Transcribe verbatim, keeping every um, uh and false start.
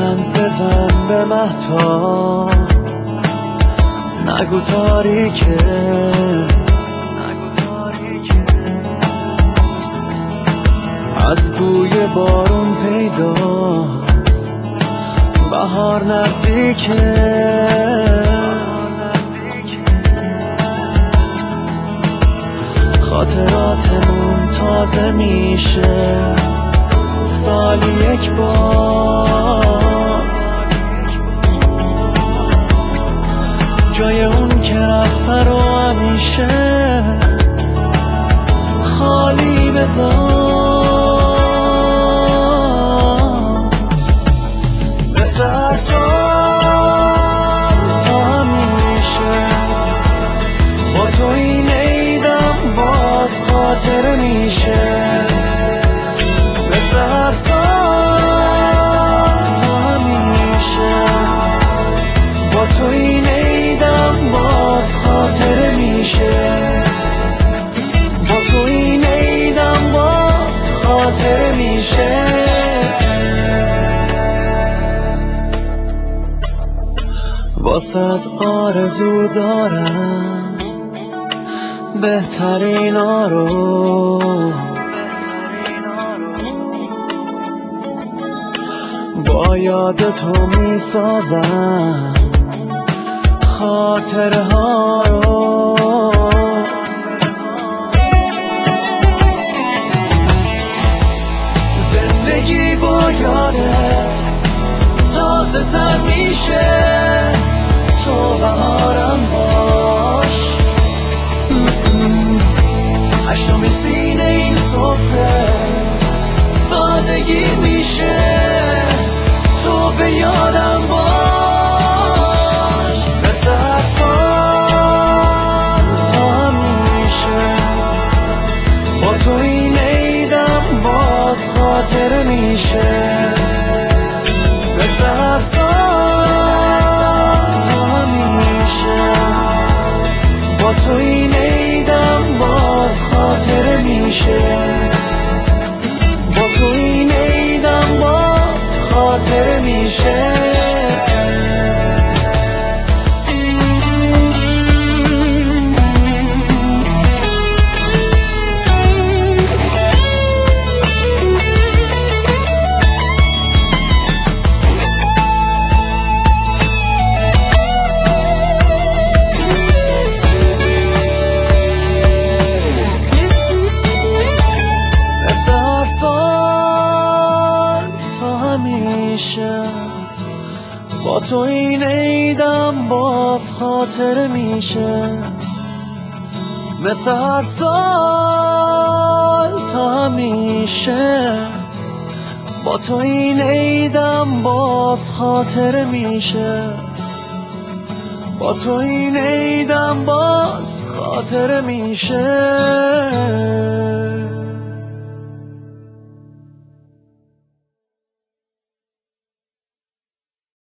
چند بزن به مهتاب، نگو تاریکه، از بوی بارون پیدا بهار نزدیکه. خاطراتمون تازه میشه سالی یک بار، جای اون که رفته رو همیشه خالی بذار. مثل هر سال تا همیشه با تو این عیدم باز خاطره میشه. مثل هر سال تا همیشه با تو این عیدم باز خاطره میشه. با تو این عیدم باز خاطره میشه. واسد آرزو دارم بهترینا رو، با یاد تو میسازم خاطره ها رو. زندگی با یادت تازه تر میشه، تو بهارم باش. هشتم سینه این سفره سادگی میشه، تو به یادم باش. مثل هر سال تا همیشه با تو این عیدم باز خاطره میشه. مثل هر سال تا همیشه با تو این عیدم باز خاطره میشه. با تو این عیدم باز خاطره میشه. با تو این عیدم باز خاطره میشه. مثل هر سال تا همیشه با تو این عیدم باز خاطره میشه. با تو این عیدم باز خاطره میشه.